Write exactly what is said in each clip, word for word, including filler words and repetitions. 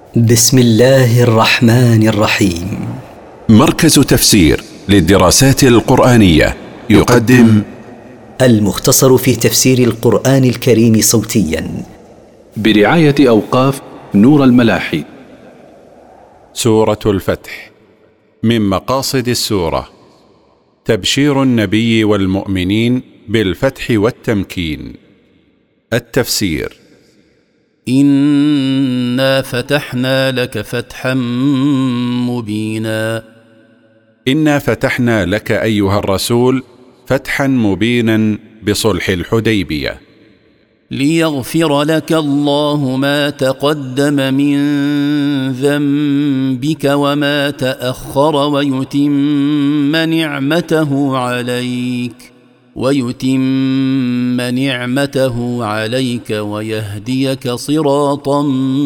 بسم الله الرحمن الرحيم. مركز تفسير للدراسات القرآنية يقدم المختصر في تفسير القرآن الكريم صوتيا برعاية أوقاف نور الملاحي. سورة الفتح. من مقاصد السورة تبشير النبي والمؤمنين بالفتح والتمكين. التفسير: إنا فتحنا لك فتحا مبينا. إنا فتحنا لك أيها الرسول فتحا مبينا بصلح الحديبية، ليغفر لك الله ما تقدم من ذنبك وما تأخر ويتم نعمته عليك ويتم نعمته عليك ويهديك صراطا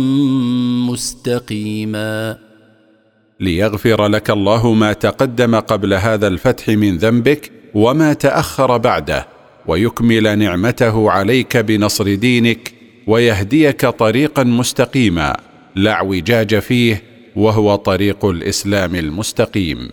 مستقيما. ليغفر لك الله ما تقدم قبل هذا الفتح من ذنبك وما تأخر بعده، ويكمل نعمته عليك بنصر دينك، ويهديك طريقا مستقيما لا اعوجاج فيه، وهو طريق الإسلام المستقيم.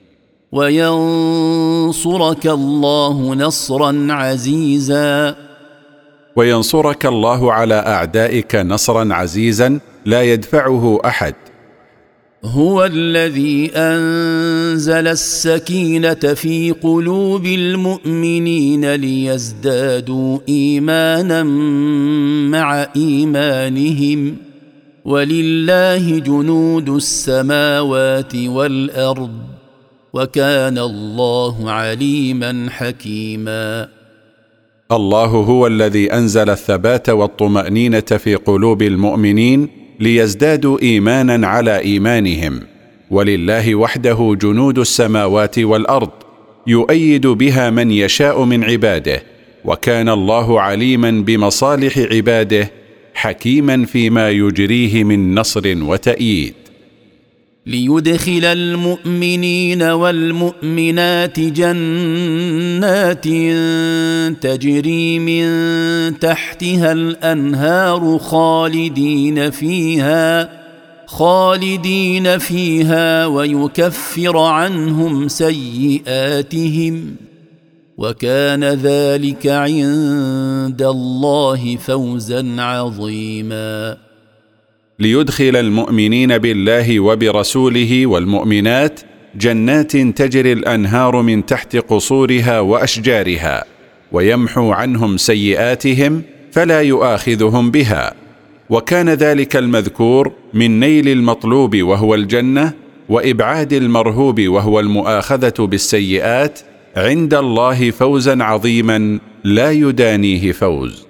وينصرك الله نصرا عزيزا. وينصرك الله على أعدائك نصرا عزيزا لا يدفعه أحد. هو الذي أنزل السكينة في قلوب المؤمنين ليزدادوا إيمانا مع إيمانهم، ولله جنود السماوات والأرض، وكان الله عليما حكيما. الله هو الذي أنزل الثبات والطمأنينة في قلوب المؤمنين ليزدادوا إيمانا على إيمانهم، ولله وحده جنود السماوات والأرض يؤيد بها من يشاء من عباده، وكان الله عليما بمصالح عباده حكيما فيما يجريه من نصر وتأييد. ليدخل المؤمنين والمؤمنات جنات تجري من تحتها الأنهار خالدين فيها خالدين فيها ويكفر عنهم سيئاتهم، وكان ذلك عند الله فوزا عظيما. ليدخل المؤمنين بالله وبرسوله والمؤمنات جنات تجري الأنهار من تحت قصورها وأشجارها، ويمحو عنهم سيئاتهم فلا يؤاخذهم بها، وكان ذلك المذكور من نيل المطلوب وهو الجنة، وإبعاد المرهوب وهو المؤاخذة بالسيئات عند الله فوزا عظيما لا يدانيه فوز.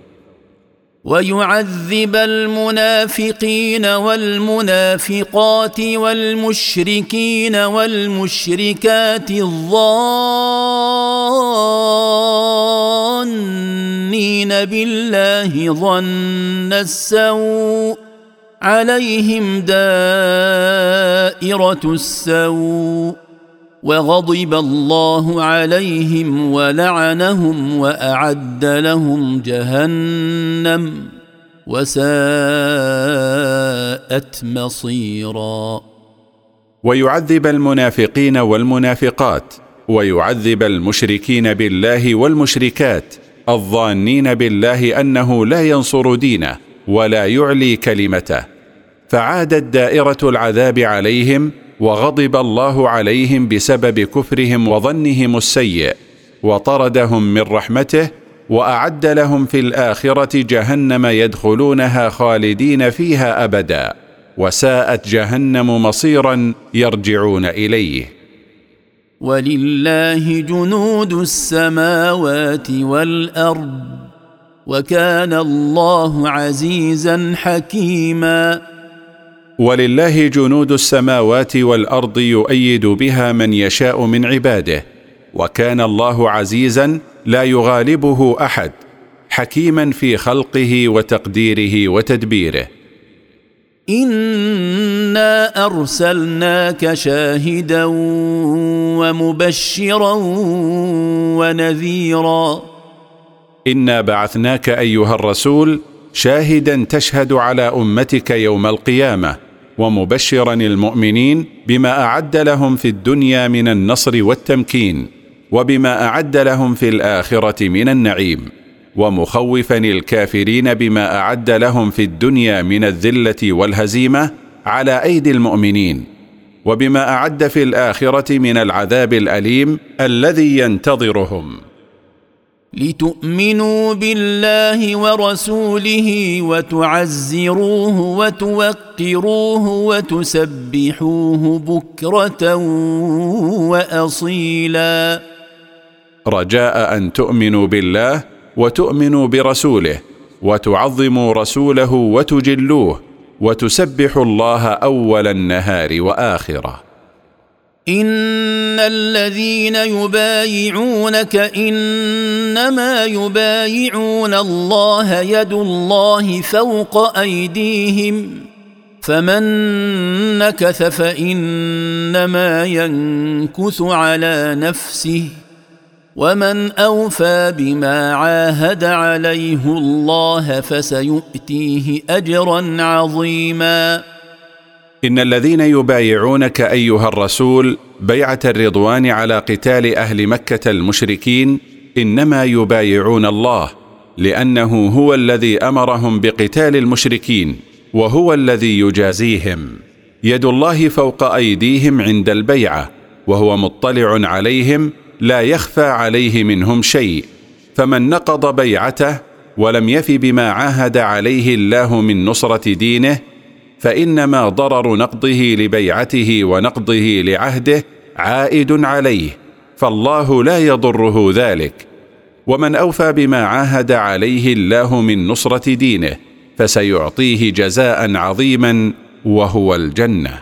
ويعذب المنافقين والمنافقات والمشركين والمشركات الظانين بالله ظن السوء عليهم دائرة السوء، وغضب الله عليهم ولعنهم وأعد لهم جهنم وساءت مصيرا. ويعذب المنافقين والمنافقات، ويعذب المشركين بالله والمشركات الظانين بالله أنه لا ينصر دينه ولا يعلي كلمته، فعادت دائرة العذاب عليهم، وغضب الله عليهم بسبب كفرهم وظنهم السيء، وطردهم من رحمته، وأعد لهم في الآخرة جهنم يدخلونها خالدين فيها أبدا، وساءت جهنم مصيرا يرجعون إليه. ولله جنود السماوات والأرض، وكان الله عزيزا حكيما. ولله جنود السماوات والأرض يؤيد بها من يشاء من عباده، وكان الله عزيزا لا يغالبه أحد، حكيما في خلقه وتقديره وتدبيره. إنا أرسلناك شاهدا ومبشرا ونذيرا. إنا بعثناك أيها الرسول شاهدا تشهد على أمتك يوم القيامة، ومبشرا المؤمنين بما أعد لهم في الدنيا من النصر والتمكين، وبما أعد لهم في الآخرة من النعيم، ومخوفا الكافرين بما أعد لهم في الدنيا من الذلة والهزيمة على أيدي المؤمنين، وبما أعد في الآخرة من العذاب الأليم الذي ينتظرهم. لتؤمنوا بالله ورسوله وتعزروه وتوقروه وتسبحوه بكرة وأصيلا. رجاء أن تؤمنوا بالله وتؤمنوا برسوله وتعظموا رسوله وتجلوه وتسبحوا الله أول النهار وآخره. إن الذين يبايعونك إنما يبايعون الله يد الله فوق أيديهم فمن نكث فإنما ينكث على نفسه ومن أوفى بما عاهد عليه الله فسيؤتيه أجرا عظيما. إن الذين يبايعونك أيها الرسول بيعة الرضوان على قتال أهل مكة المشركين إنما يبايعون الله، لأنه هو الذي أمرهم بقتال المشركين وهو الذي يجازيهم. يد الله فوق أيديهم عند البيعة، وهو مطلع عليهم لا يخفى عليه منهم شيء، فمن نقض بيعته ولم يف بما عاهد عليه الله من نصرة دينه فإنما ضرر نقضه لبيعته ونقضه لعهده عائد عليه، فالله لا يضره ذلك. ومن أوفى بما عاهد عليه الله من نصرة دينه فسيعطيه جزاء عظيما وهو الجنة.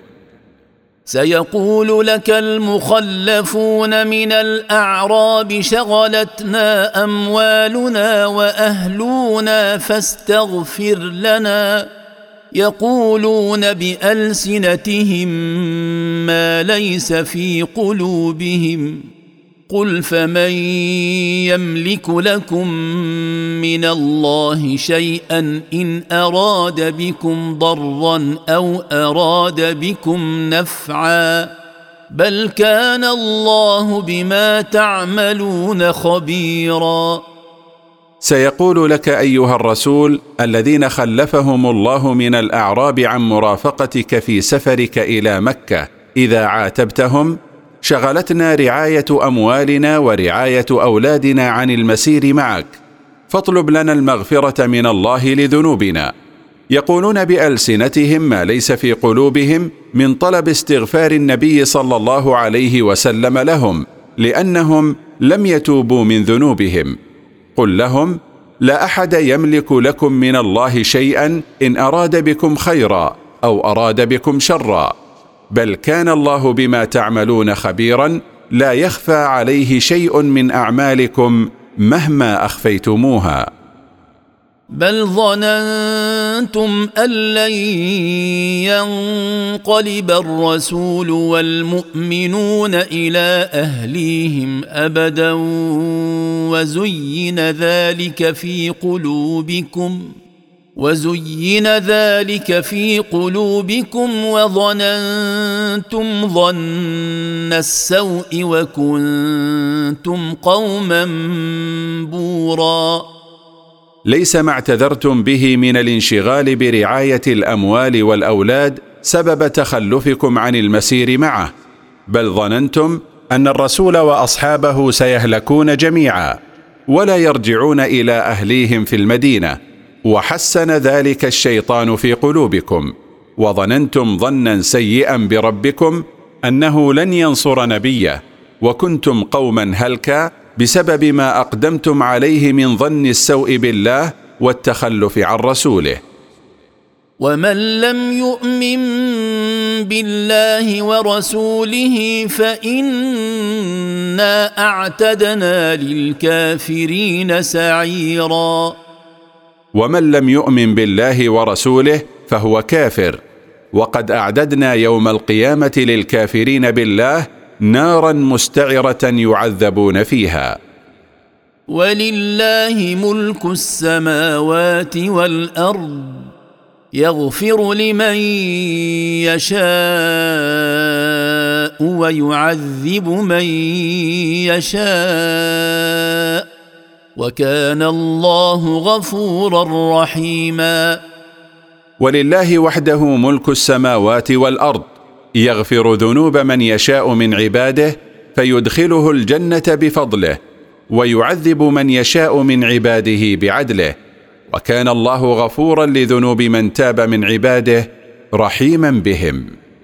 سيقول لك المخلفون من الأعراب شغلتنا أموالنا وأهلنا فاستغفر لنا، يقولون بألسنتهم ما ليس في قلوبهم، قل فمن يملك لكم من الله شيئا إن أراد بكم ضرا أو أراد بكم نفعا بل كان الله بما تعملون خبيرا. سيقول لك أيها الرسول الذين خلفهم الله من الأعراب عن مرافقتك في سفرك إلى مكة إذا عاتبتهم: شغلتنا رعاية أموالنا ورعاية أولادنا عن المسير معك، فاطلب لنا المغفرة من الله لذنوبنا. يقولون بألسنتهم ما ليس في قلوبهم من طلب استغفار النبي صلى الله عليه وسلم لهم، لأنهم لم يتوبوا من ذنوبهم. قل لهم: لا أحد يملك لكم من الله شيئا إن أراد بكم خيرا أو أراد بكم شرا، بل كان الله بما تعملون خبيرا، لا يخفى عليه شيء من أعمالكم مهما أخفيتموها. بل ظننتم أن لن ينقلب الرسول والمؤمنون إلى أهليهم أبدا وزين ذلك في قلوبكم وزين ذلك في قلوبكم وظننتم ظن السوء وكنتم قوما بورا. ليس ما اعتذرتم به من الانشغال برعاية الأموال والأولاد سبب تخلفكم عن المسير معه، بل ظننتم أن الرسول وأصحابه سيهلكون جميعا ولا يرجعون إلى أهليهم في المدينة، وحسن ذلك الشيطان في قلوبكم، وظننتم ظنا سيئا بربكم أنه لن ينصر نبيه، وكنتم قوما هلكا بسبب ما أقدمتم عليه من ظن السوء بالله والتخلف عن رسوله. ومن لم يؤمن بالله ورسوله فإنا أعتدنا للكافرين سعيرا. ومن لم يؤمن بالله ورسوله فهو كافر، وقد أعددنا يوم القيامة للكافرين بالله نارا مستعرة يعذبون فيها. ولله ملك السماوات والأرض يغفر لمن يشاء ويعذب من يشاء وكان الله غفورا رحيما. ولله وحده ملك السماوات والأرض، يغفر ذنوب من يشاء من عباده فيدخله الجنة بفضله، ويعذب من يشاء من عباده بعدله، وكان الله غفورا لذنوب من تاب من عباده رحيما بهم.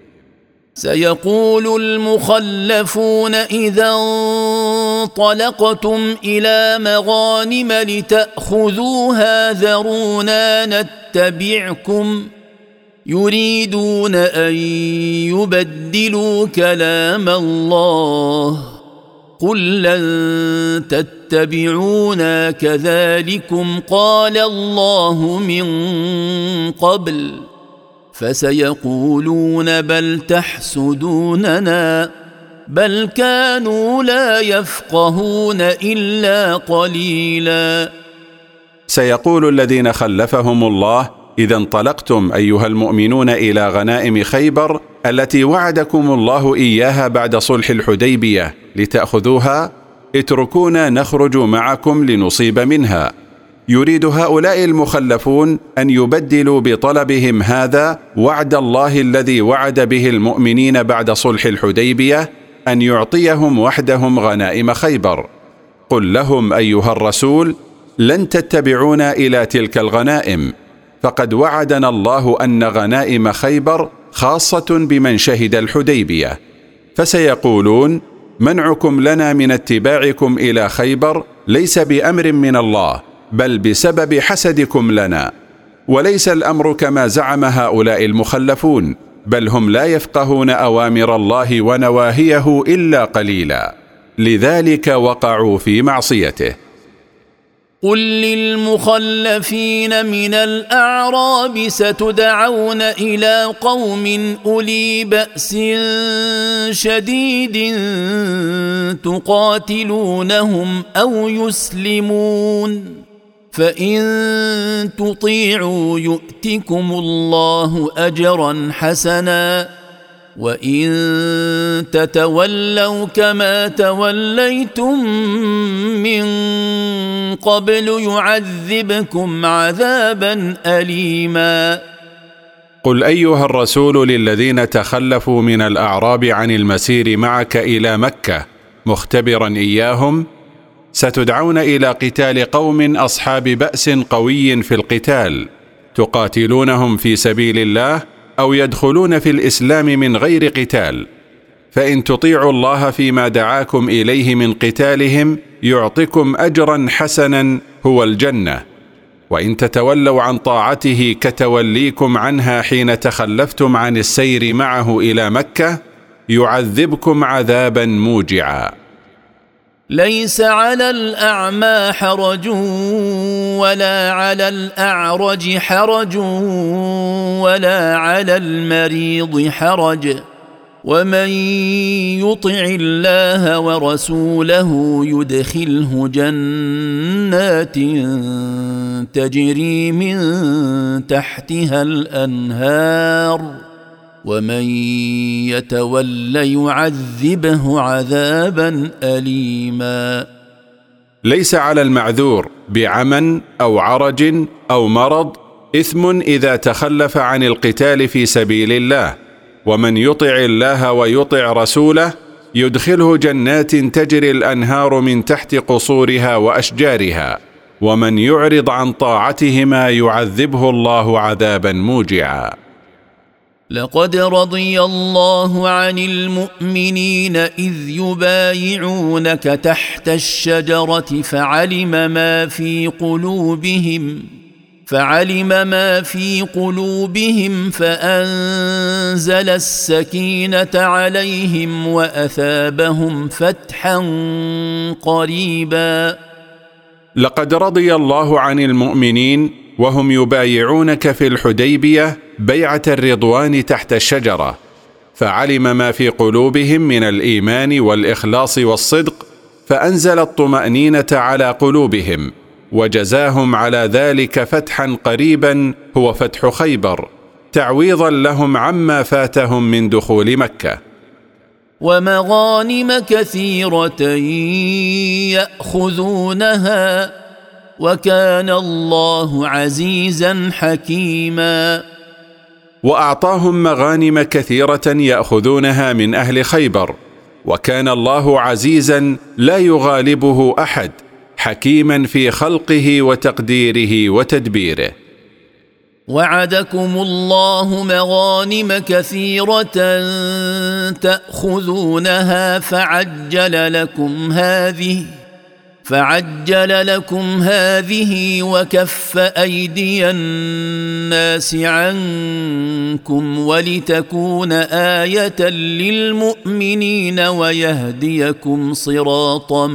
سيقول المخلفون إذا انطلقتم إلى مغانم لتأخذوها ذرونا نتبعكم يريدون أن يبدلوا كلام الله قل لن تتبعونا كذلكم قال الله من قبل فسيقولون بل تحسدوننا بل كانوا لا يفقهون إلا قليلا. سيقول الذين خلفهم الله إذا انطلقتم أيها المؤمنون إلى غنائم خيبر التي وعدكم الله إياها بعد صلح الحديبية لتأخذوها، اتركونا نخرج معكم لنصيب منها. يريد هؤلاء المخلفون أن يبدلوا بطلبهم هذا وعد الله الذي وعد به المؤمنين بعد صلح الحديبية أن يعطيهم وحدهم غنائم خيبر. قل لهم أيها الرسول لن تتبعونا إلى تلك الغنائم، فقد وعدنا الله أن غنائم خيبر خاصة بمن شهد الحديبية. فسيقولون منعكم لنا من اتباعكم إلى خيبر ليس بأمر من الله بل بسبب حسدكم لنا، وليس الأمر كما زعم هؤلاء المخلفون، بل هم لا يفقهون أوامر الله ونواهيه إلا قليلا، لذلك وقعوا في معصيته. قل للمخلفين من الأعراب ستدعون إلى قوم أولي بأس شديد تقاتلونهم أو يسلمون فإن تطيعوا يؤتكم الله أجرا حسنا وإن تتولوا كما توليتم من قبل يعذبكم عذابا أليما. قل أيها الرسول للذين تخلفوا من الأعراب عن المسير معك إلى مكة مختبرا إياهم ستدعون إلى قتال قوم أصحاب بأس قوي في القتال تقاتلونهم في سبيل الله أو يدخلون في الإسلام من غير قتال، فإن تطيعوا الله فيما دعاكم إليه من قتالهم يعطكم أجرا حسنا هو الجنة، وإن تتولوا عن طاعته كتوليكم عنها حين تخلفتم عن السير معه إلى مكة يعذبكم عذابا موجعا. ليس على الأعمى حرج ولا على الأعرج حرج ولا على المريض حرج ومن يطع الله ورسوله يدخله جنات تجري من تحتها الأنهار ومن يتول يعذبه عذابا أليما. ليس على المعذور بعمى أو عرج أو مرض إثم إذا تخلف عن القتال في سبيل الله، ومن يطع الله ويطع رسوله يدخله جنات تجري الأنهار من تحت قصورها وأشجارها، ومن يعرض عن طاعتهما يعذبه الله عذابا موجعا. لقد رضي الله عن المؤمنين إذ يبايعونك تحت الشجرة فعلم ما في قلوبهم فعلم ما في قلوبهم فأنزل السكينة عليهم وأثابهم فتحا قريبا. لقد رضي الله عن المؤمنين وهم يبايعونك في الحديبية بيعة الرضوان تحت الشجرة، فعلم ما في قلوبهم من الإيمان والإخلاص والصدق فأنزل الطمأنينة على قلوبهم وجزاهم على ذلك فتحا قريبا هو فتح خيبر، تعويضا لهم عما فاتهم من دخول مكة. ومغانم كثيرة يأخذونها وكان الله عزيزا حكيما. وأعطاهم مغانم كثيرة يأخذونها من أهل خيبر، وكان الله عزيزا لا يغالبه أحد، حكيما في خلقه وتقديره وتدبيره. وعدكم الله مغانم كثيرة تأخذونها فعجل لكم هذه فعجل لكم هذه وكف أيدي الناس عنكم ولتكون آية للمؤمنين ويهديكم صراطا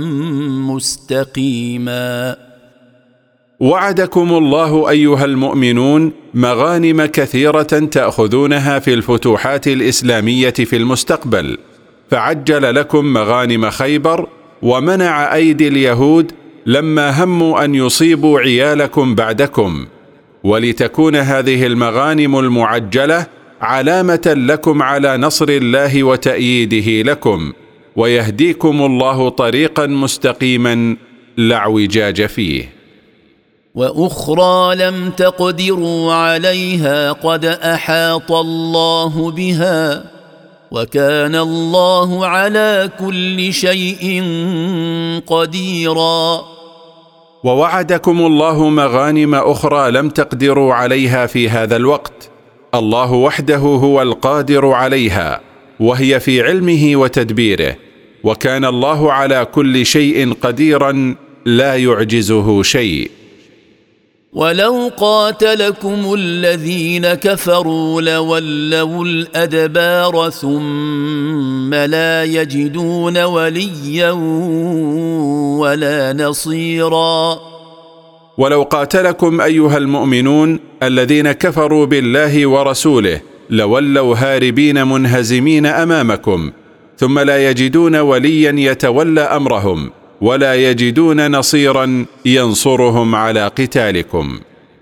مستقيما. وعدكم الله أيها المؤمنون مغانم كثيرة تأخذونها في الفتوحات الإسلامية في المستقبل، فعجل لكم مغانم خيبر ومنع أيدي اليهود لما هموا أن يصيبوا عيالكم بعدكم، ولتكون هذه المغانم المعجلة علامة لكم على نصر الله وتأييده لكم، ويهديكم الله طريقا مستقيما لا اعوجاج فيه. وأخرى لم تقدروا عليها قد أحاط الله بها وكان الله على كل شيء قديرا. ووعدكم الله مغانم أخرى لم تقدروا عليها في هذا الوقت، الله وحده هو القادر عليها، وهي في علمه وتدبيره، وكان الله على كل شيء قديرا لا يعجزه شيء. ولو قاتلكم الذين كفروا لولوا الأدبار ثم لا يجدون وليا ولا نصيرا. ولو قاتلكم أيها المؤمنون الذين كفروا بالله ورسوله لولوا هاربين منهزمين أمامكم، ثم لا يجدون وليا يتولى أمرهم ولا يجدون نصيرا ينصرهم على قتالكم.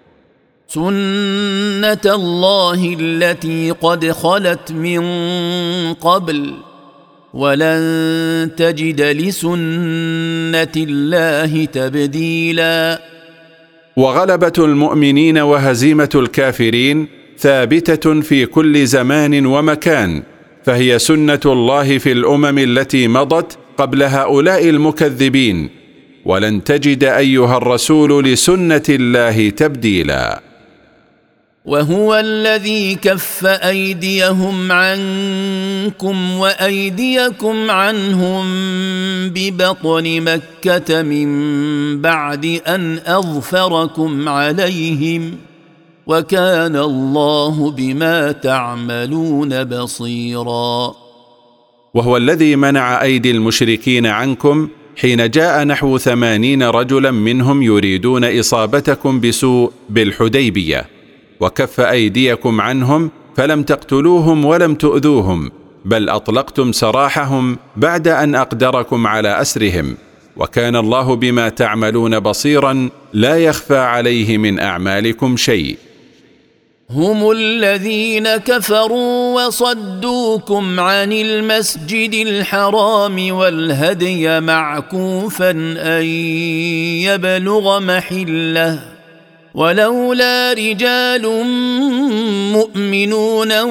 سنة الله التي قد خلت من قبل ولن تجد لسنة الله تبديلا. وغلبة المؤمنين وهزيمة الكافرين ثابتة في كل زمان ومكان، فهي سنة الله في الأمم التي مضت قبل هؤلاء المكذبين، ولن تجد أيها الرسول لسنة الله تبديلا. وهو الذي كف أيديهم عنكم وأيديكم عنهم ببطن مكة من بعد أن أظفركم عليهم وكان الله بما تعملون بصيرا. وهو الذي منع أيدي المشركين عنكم حين جاء نحو ثمانين رجلا منهم يريدون إصابتكم بسوء بالحديبية، وكف أيديكم عنهم فلم تقتلوهم ولم تؤذوهم، بل أطلقتم سراحهم بعد أن أقدركم على أسرهم، وكان الله بما تعملون بصيرا لا يخفى عليه من أعمالكم شيء. هم الذين كفروا وصدوكم عن المسجد الحرام والهدي معكوفا أن يبلغ محله ولولا رجال مؤمنون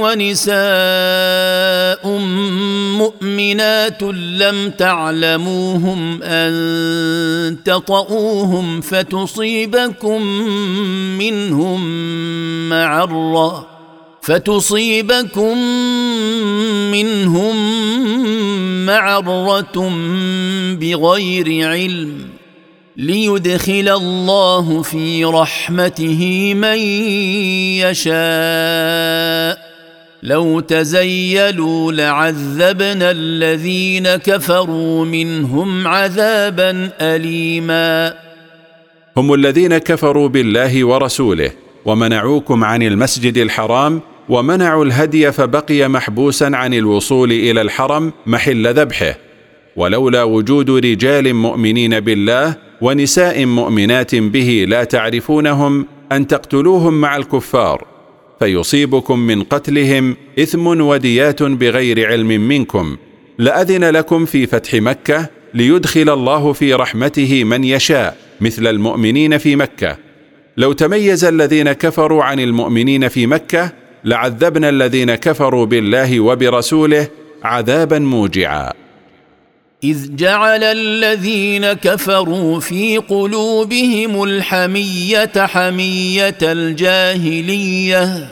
ونساء مؤمنات لم تعلموهم أن تطؤوهم فتصيبكم منهم معرة فتصيبكم منهم معرة بغير علم ليدخل الله في رحمته من يشاء لو تزيلوا لعذبنا الذين كفروا منهم عذابا أليما. هم الذين كفروا بالله ورسوله ومنعوكم عن المسجد الحرام ومنعوا الهدي فبقي محبوسا عن الوصول إلى الحرم محل ذبحه، ولولا وجود رجال مؤمنين بالله ونساء مؤمنات به لا تعرفونهم أن تقتلوهم مع الكفار، فيصيبكم من قتلهم إثم وديات بغير علم منكم، لأذن لكم في فتح مكة ليدخل الله في رحمته من يشاء مثل المؤمنين في مكة. لو تميز الذين كفروا عن المؤمنين في مكة لعذبنا الذين كفروا بالله وبرسوله عذابا موجعا. إذ جعل الذين كفروا في قلوبهم الحمية حمية الجاهلية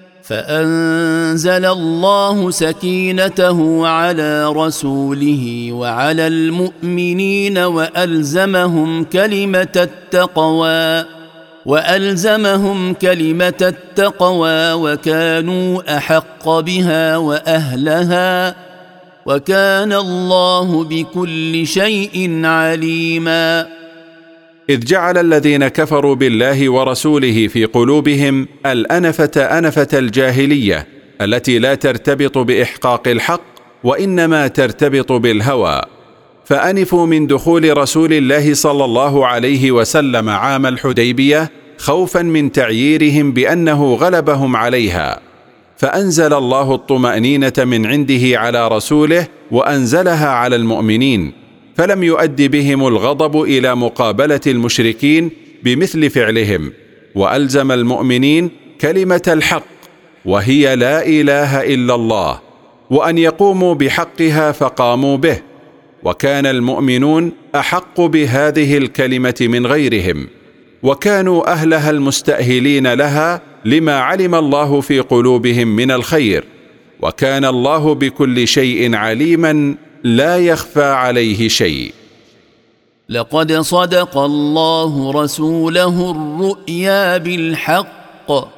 فأنزل الله سكينته على رسوله وعلى المؤمنين وألزمهم كلمة التقوى وألزمهم كلمة التقوى وكانوا أحق بها وأهلها وكان الله بكل شيء عليما. إذ جعل الذين كفروا بالله ورسوله في قلوبهم الأنفة أنفة الجاهلية التي لا ترتبط بإحقاق الحق وإنما ترتبط بالهوى، فأنفوا من دخول رسول الله صلى الله عليه وسلم عام الحديبية خوفا من تعييرهم بأنه غلبهم عليها، فأنزل الله الطمأنينة من عنده على رسوله وأنزلها على المؤمنين، فلم يؤد بهم الغضب إلى مقابلة المشركين بمثل فعلهم، وألزم المؤمنين كلمة الحق وهي لا إله إلا الله، وأن يقوموا بحقها فقاموا به، وكان المؤمنون أحق بهذه الكلمة من غيرهم، وكانوا أهلها المستأهلين لها لما علم الله في قلوبهم من الخير، وكان الله بكل شيء عليما لا يخفى عليه شيء. لقد صدق الله رسوله الرؤيا بالحق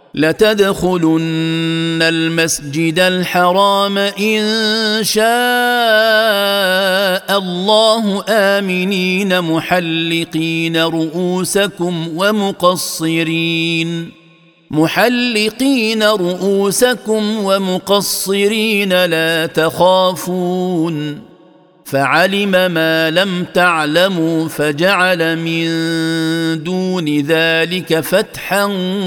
لتدخلن المسجد الحرام إن شاء الله آمنين محلقين رؤوسكم ومقصرين محلقين رؤوسكم ومقصرين لا تخافون فعلم ما لم تعلموا فجعل من دون ذلك فتحا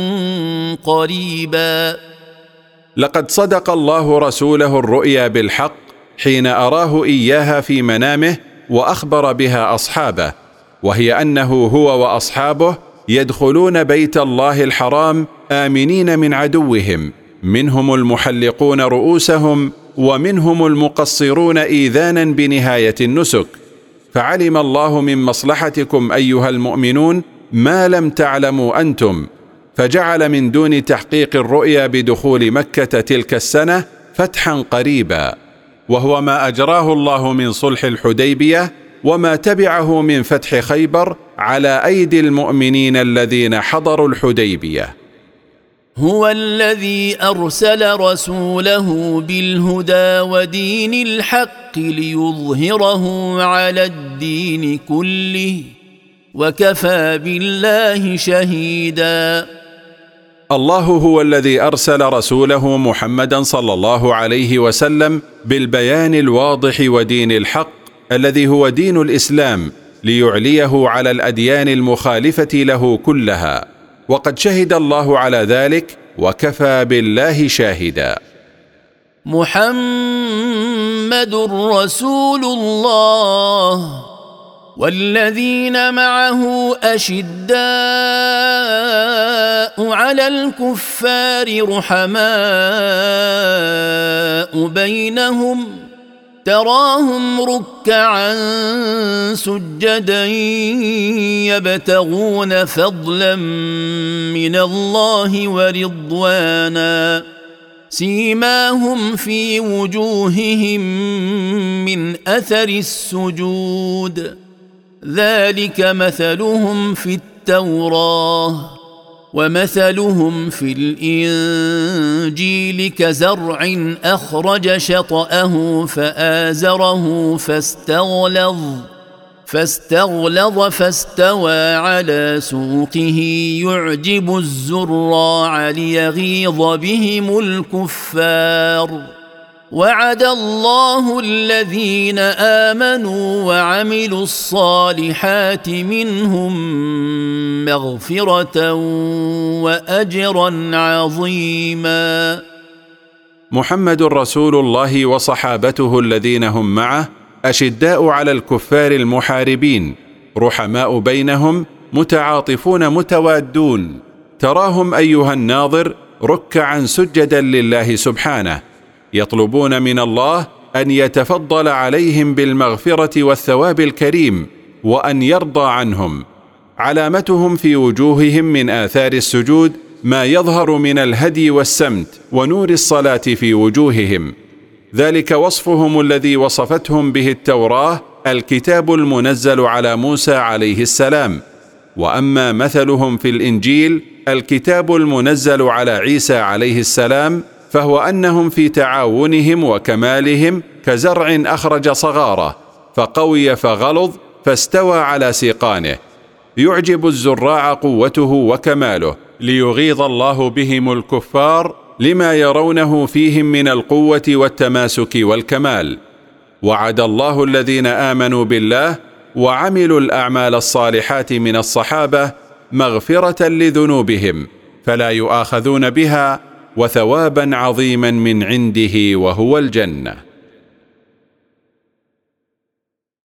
قريبا. لقد صدق الله رسوله الرؤيا بالحق حين أراه إياها في منامه وأخبر بها أصحابه، وهي أنه هو وأصحابه يدخلون بيت الله الحرام آمنين من عدوهم، منهم المحلقون رؤوسهم ومنهم المقصرون إيذانا بنهاية النسك، فعلم الله من مصلحتكم أيها المؤمنون ما لم تعلموا أنتم، فجعل من دون تحقيق الرؤيا بدخول مكة تلك السنة فتحا قريبا، وهو ما أجراه الله من صلح الحديبية وما تبعه من فتح خيبر على أيدي المؤمنين الذين حضروا الحديبية. هو الذي أرسل رسوله بالهدى ودين الحق ليظهره على الدين كله وكفى بالله شهيدا. الله هو الذي أرسل رسوله محمدا صلى الله عليه وسلم بالبيان الواضح ودين الحق الذي هو دين الإسلام ليعليه على الأديان المخالفة له كلها، وقد شهد الله على ذلك وكفى بالله شاهدا. محمد رسول الله والذين معه أشداء على الكفار رحماء بينهم تراهم ركعا سجدا يبتغون فضلا من الله ورضوانا سيماهم في وجوههم من أثر السجود ذلك مثلهم في التوراة ومثلهم في الإنجيل كزرع أخرج شطأه فآزره فاستغلظ فاستغلظ فاستوى على سوقه يعجب الزراع ليغيظ بهم الكفار وعد الله الذين آمنوا وعملوا الصالحات منهم مغفرة وأجرا عظيما. محمد رسول الله وصحابته الذين هم معه أشداء على الكفار المحاربين، رحماء بينهم، متعاطفون متوادون، تراهم أيها الناظر ركعا سجدا لله سبحانه، يطلبون من الله أن يتفضل عليهم بالمغفرة والثواب الكريم وأن يرضى عنهم. علامتهم في وجوههم من آثار السجود ما يظهر من الهدي والسمت ونور الصلاة في وجوههم، ذلك وصفهم الذي وصفتهم به التوراة الكتاب المنزل على موسى عليه السلام. وأما مثلهم في الإنجيل الكتاب المنزل على عيسى عليه السلام فهو أنهم في تعاونهم وكمالهم كزرع أخرج صغارة فقوي فغلظ فاستوى على سيقانه، يعجب الزراع قوته وكماله ليغيظ الله بهم الكفار لما يرونه فيهم من القوة والتماسك والكمال. وعد الله الذين آمنوا بالله وعملوا الأعمال الصالحات من الصحابة مغفرة لذنوبهم فلا يؤاخذون بها وثوابا عظيما من عنده وهو الجنة.